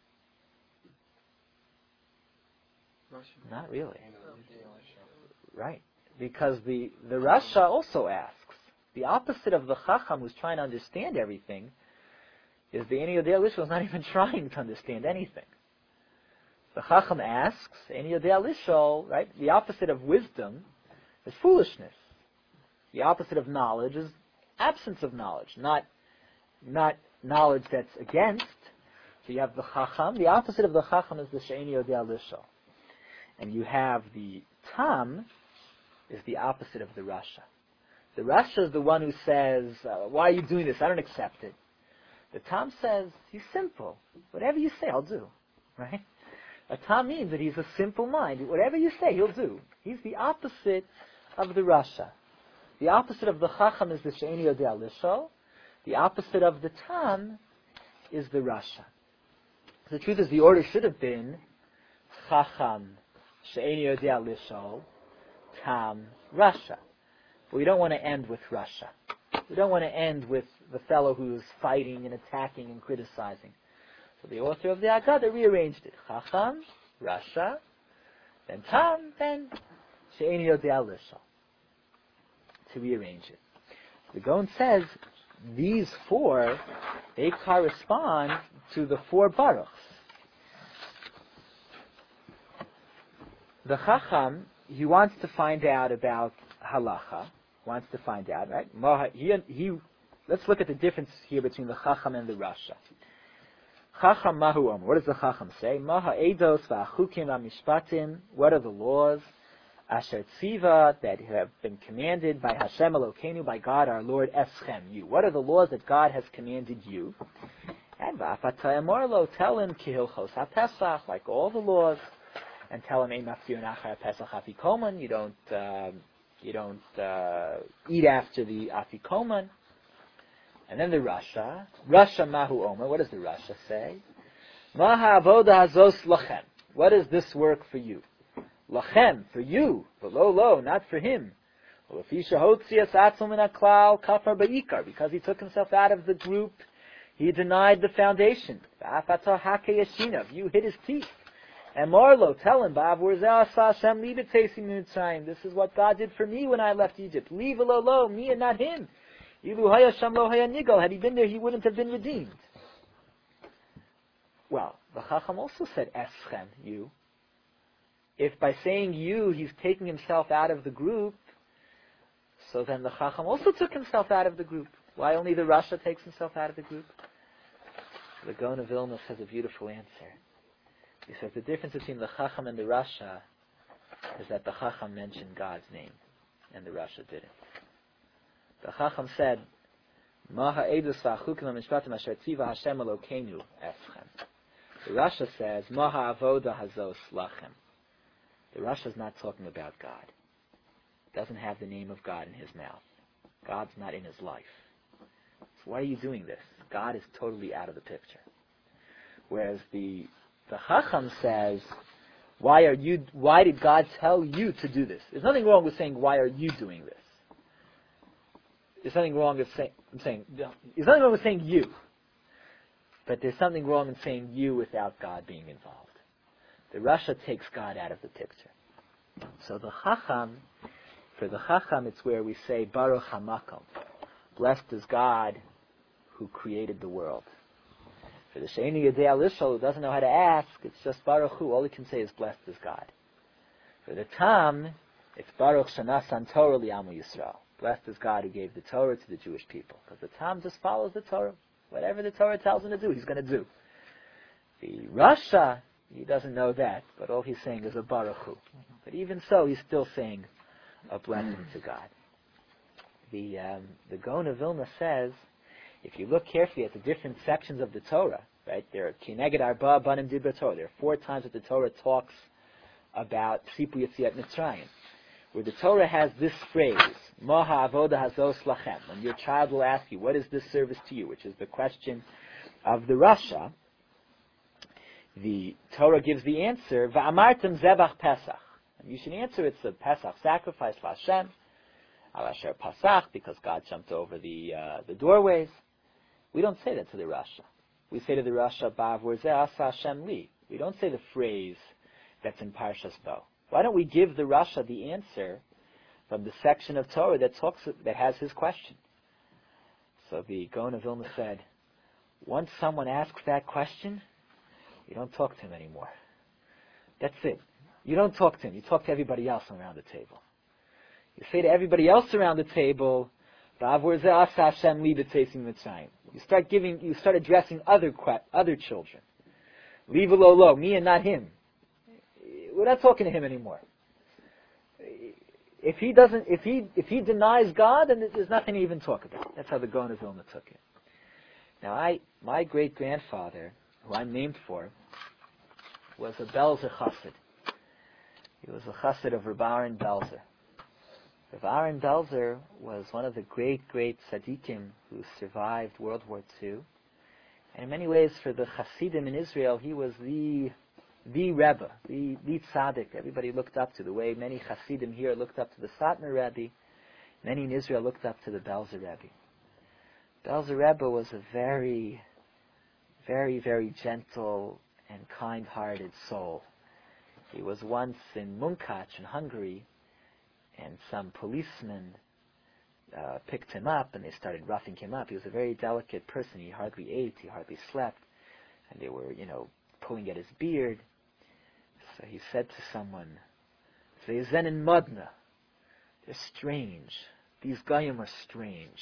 Not really. Right. Because the, the Rasha also asks. The opposite of the Chacham who's trying to understand everything is the Eni Yodei Lishol is not even trying to understand anything. The Chacham asks, Eni Yodei Lishol, right? The opposite of wisdom is foolishness. The opposite of knowledge is absence of knowledge, not not knowledge that's against. So you have the Chacham. The opposite of the Chacham is the She'eni Yodei Lishol. And you have the Tam is the opposite of the Rasha. The Rasha is the one who says, uh, why are you doing this? I don't accept it. The Tam says, he's simple. Whatever you say, I'll do. Right? A Tam means that he's a simple mind. Whatever you say, he'll do. He's the opposite of the Rasha. The opposite of the Chacham is the She'eni Yodei Lishol. The opposite of the Tam is the Rasha. The truth is, the order should have been Chacham, She'eni Yodei Lishol, Tam, Rasha. But we don't want to end with Rasha. We don't want to end with the fellow who's fighting and attacking and criticizing. So the author of the Haggadah rearranged it. Chacham, Rasha, then Tam, then She'eni Yodei Lishol. To rearrange it. The Gaon says these four, they correspond to the four Baruchs. The Chacham, he wants to find out about halacha. Wants to find out, right? He, he, let's look at the difference here between the Chacham and the Rasha. Chacham Mahu Omer. What does the Chacham say? Maha Eidos v'achukim v'amishpatim. What are the laws? Asher tziva, that have been commanded by Hashem Elokeinu, by God our Lord, eschem, you. What are the laws that God has commanded you? And v'afatay amorlo, tell him kihilchos haPesach, like all the laws, and tell him ein maftir nachar Pesach afikoman. You don't, uh, you don't uh, eat after the afikoman. And then the Rasha, Rasha Mahu Omer. What does the Rasha say? Maha avoda hazos lachem. What is this work for you? Lachem, for you, but lo lo, not for him. Because he took himself out of the group, he denied the foundation. You hit his teeth. And Marlo, tell him, this is what God did for me when I left Egypt. Leave lo lo, me and not him. Had he been there, he wouldn't have been redeemed. Well, the Chacham also said, eschem, you. If by saying you, he's taking himself out of the group, so then the Chacham also took himself out of the group. Why only the Rasha takes himself out of the group? The Gaon of Vilna has a beautiful answer. He says the difference between the Chacham and the Rasha is that the Chacham mentioned God's name, and the Rasha didn't. The Chacham said, Maha edus v'achukim v'mishpatim asher tziva Hashem Elokeinu eschem. The Rasha says, Maha avoda hazos lachem. The Rasha is not talking about God. Doesn't have the name of God in his mouth. God's not in his life. So why are you doing this? God is totally out of the picture. Whereas the the Chacham says, why are you? Why did God tell you to do this? There's nothing wrong with saying, why are you doing this? There's nothing wrong with saying. I'm saying there's nothing wrong with saying you. But there's something wrong in saying you without God being involved. The Rasha takes God out of the picture. So the Chacham, for the Chacham, it's where we say, Baruch HaMakom. Blessed is God who created the world. For the She'eni Yodei Lishol, who doesn't know how to ask, it's just Baruch Hu. All he can say is, blessed is God. For the Tam, it's Baruch Shanasan Torah Li'amu Yisrael. Blessed is God who gave the Torah to the Jewish people. Because the Tam just follows the Torah. Whatever the Torah tells him to do, he's going to do. The Rasha, he doesn't know that, but all he's saying is a Baruch Hu. But even so, he's still saying a blessing to God. The um, the Gaon of Vilna says, if you look carefully at the different sections of the Torah, right, there are Kineged Arba Banim Dibra Torah. There are four times that the Torah talks about Sipu Yetziat Mitzrayim, where the Torah has this phrase, Moha Avoda Hazos Lachem. When your child will ask you, what is this service to you, which is the question of the Rasha, the Torah gives the answer, Va'amartem Zebach Pesach. And you should answer it's a Pesach sacrifice L'Hashem, Al Asher Pasach, because God jumped over the uh, the doorways. We don't say that to the Rasha. We say to the Rasha, Ba'avor Zeh Asa Hashem Li. We don't say the phrase that's in Parshas Bo. Why don't we give the Rasha the answer from the section of Torah that talks that has his question? So the Gaon of Vilna said, once someone asks that question, you don't talk to him anymore. That's it. You don't talk to him. You talk to everybody else around the table. You say to everybody else around the table, you start giving, you start addressing other other children. Leave a low low, me and not him. We're not talking to him anymore. If he doesn't, if he if he denies God, then there's nothing to even talk about. That's how the Gaon of Vilna took it. Now, I my great grandfather, who I'm named for, was a Belzer Chassid. He was a Chassid of Reb Aaron Belzer. Reb Aaron Belzer was one of the great, great tzaddikim who survived World War Two. And in many ways, for the Hasidim in Israel, he was the the Rebbe, the, the tzaddik everybody looked up to. The way many Hasidim here looked up to the Satmar Rebbe, many in Israel looked up to the Belzer Rebbe. Belzer Rebbe was a very, very, very gentle and kind-hearted soul. He was once in Munkac in Hungary, and some policemen uh, picked him up and they started roughing him up. He was a very delicate person. He hardly ate, he hardly slept, and they were, you know, pulling at his beard. So he said to someone, "They zen in Modna. They're strange. These Goyim are strange."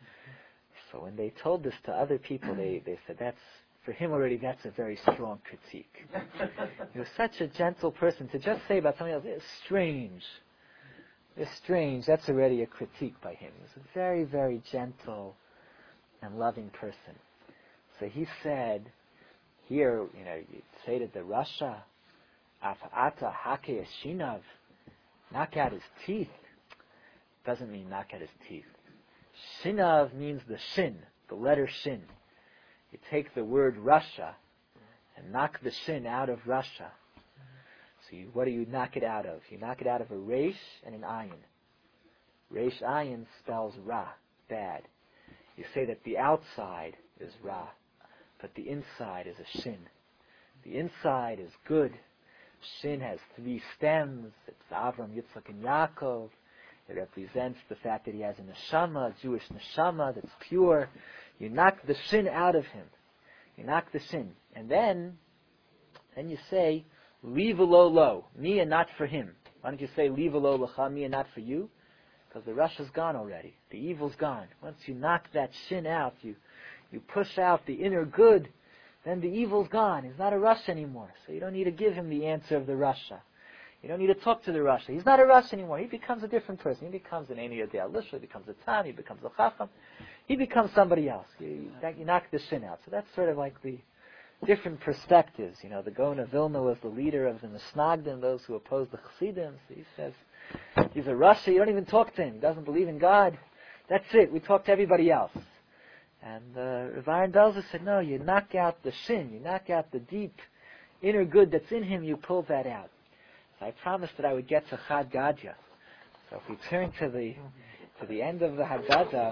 So when they told this to other people, they, they said, that's, for him already, that's a very strong critique. He was such a gentle person. To just say about something else, it's strange. It's strange. That's already a critique by him. He was a very, very gentle and loving person. So he said, here, you know, you say to the Rasha, Afa'ata hake shinav, knock out his teeth. Doesn't mean knock out his teeth. Shinav means the shin, the letter shin. You take the word Rasha and knock the shin out of Rasha. So you, what do you knock it out of? You knock it out of a resh and an ayin. Resh ayin spells ra, bad. You say that the outside is ra, but the inside is a shin. The inside is good. Shin has three stems. It's Avram, Yitzchak, and Yaakov. It represents the fact that he has a neshama, a Jewish neshama that's pure. You knock the shin out of him. You knock the shin. And then, then you say, leave a lo lo, me and not for him. Why don't you say, leave a lo lecha, me and not for you? Because the rush is gone already. The evil's gone. Once you knock that shin out, you, you push out the inner good, then the evil's gone. He's not a rush anymore. So you don't need to give him the answer of the Rasha. You don't need to talk to the Rasha. He's not a Rasha anymore. He becomes a different person. He becomes an Eni Yodei Alisha. He becomes a Tam. He becomes a Chacham. He becomes somebody else. You, you knock the shin out. So that's sort of like the different perspectives. You know, the Gaon of Vilna was the leader of the Misnagdim, those who opposed the Chassidim. So he says, he's a Rasha. You don't even talk to him. He doesn't believe in God. That's it. We talk to everybody else. And uh, Rav Aaron Belzer said, no, you knock out the shin. You knock out the deep inner good that's in him. You pull that out. So I promised that I would get to Chad Gadya. So if we turn to the to the end of the Haggadah,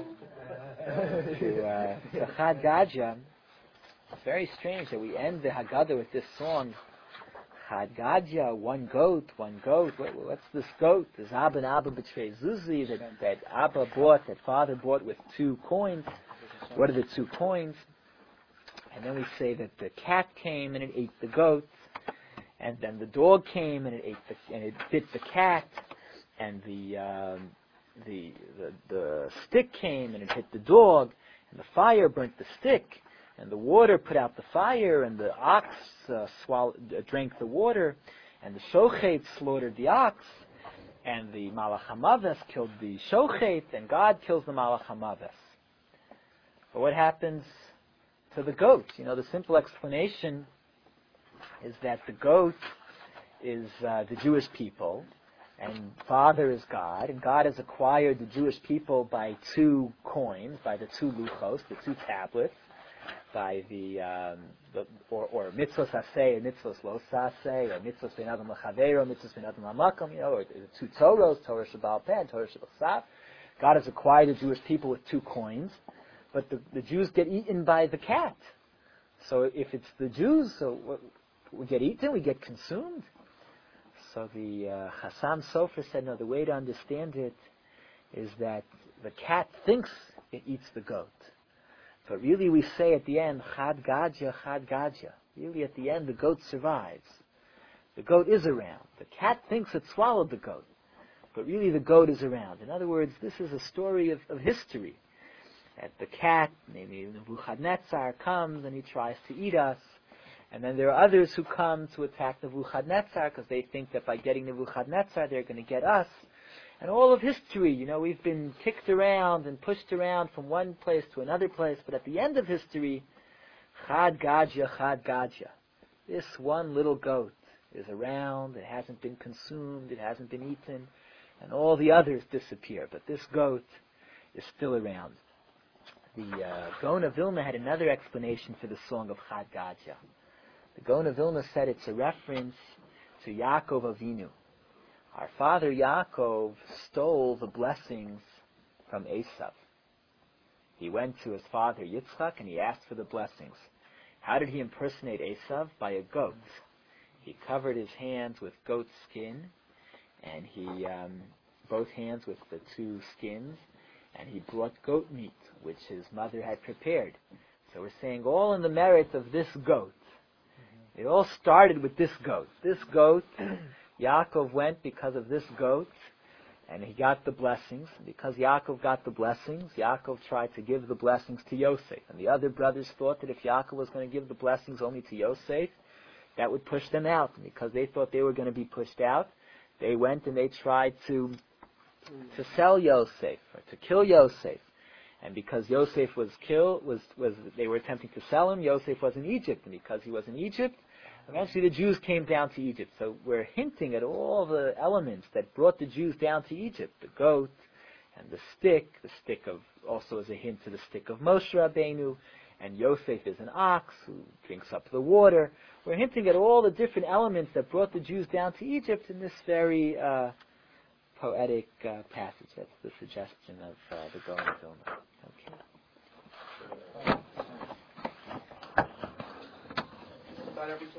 to, uh, to Chad Gadya, it's very strange that we end the Haggadah with this song, Chad Gadya, one goat, one goat. What, what's this goat? There's Abba and Abba betray Zuzi, that, that Abba bought, that father bought with two coins. What are the two coins? And then we say that the cat came and it ate the goat. And then the dog came and it ate the, and it bit the cat, and the um, the, the the stick came and it hit the dog, and the fire burnt the stick, and the water put out the fire, and the ox uh, swallowed, uh, drank the water, and the shochet slaughtered the ox, and the Malach HaMaves killed the shochet, and God kills the Malach HaMaves. But what happens to the goat? You know, the simple explanation is that the goat is uh, the Jewish people, and Father is God, and God has acquired the Jewish people by two coins, by the two luchos, the two tablets, by the, um, the or, or mitzvos aseh and mitzvos lo saseh, or mitzvos ben adam l'chaveiro, mitzvos ben adam l'makom, you know, or the two Torahs, Torah Sheba'al Peh and Torah Sheba'al. God has acquired the Jewish people with two coins, but the, the Jews get eaten by the cat. So if it's the Jews, so what, we get eaten, we get consumed. So the uh, Chassam Sofer said, no, the way to understand it is that the cat thinks it eats the goat. But really we say at the end, Chad Gadya, Chad Gadya. Really at the end the goat survives. The goat is around. The cat thinks it swallowed the goat. But really the goat is around. In other words, this is a story of, of history. That the cat, maybe Nebuchadnezzar, comes and he tries to eat us. And then there are others who come to attack Nebuchadnezzar because they think that by getting Nebuchadnezzar they're going to get us. And all of history, you know, we've been kicked around and pushed around from one place to another place, but at the end of history, Chad Gadya, Chad Gadya. This one little goat is around, it hasn't been consumed, it hasn't been eaten, and all the others disappear, but this goat is still around. The uh, Gaon of Vilna had another explanation for the song of Chad Gadya. The Gaon of Vilna said it's a reference to Yaakov Avinu. Our father Yaakov stole the blessings from Esav. He went to his father Yitzchak and he asked for the blessings. How did he impersonate Esav? By a goat. He covered his hands with goat skin, and he, um, both hands with the two skins, and he brought goat meat, which his mother had prepared. So we're saying all in the merit of this goat. It all started with this goat. This goat, Yaakov went because of this goat, and he got the blessings. Because Yaakov got the blessings, Yaakov tried to give the blessings to Yosef. And the other brothers thought that if Yaakov was going to give the blessings only to Yosef, that would push them out. And because they thought they were going to be pushed out, they went and they tried to to sell Yosef, or to kill Yosef. And because Yosef was killed, was, was they were attempting to sell him, Yosef was in Egypt. And because he was in Egypt, eventually the Jews came down to Egypt. So we're hinting at all the elements that brought the Jews down to Egypt. The goat and the stick, the stick of, also as a hint to the stick of Moshe Rabbeinu, and Yosef is an ox who drinks up the water. We're hinting at all the different elements that brought the Jews down to Egypt in this very uh, poetic uh, passage. That's the suggestion of uh, the Gaon of Vilna. Okay.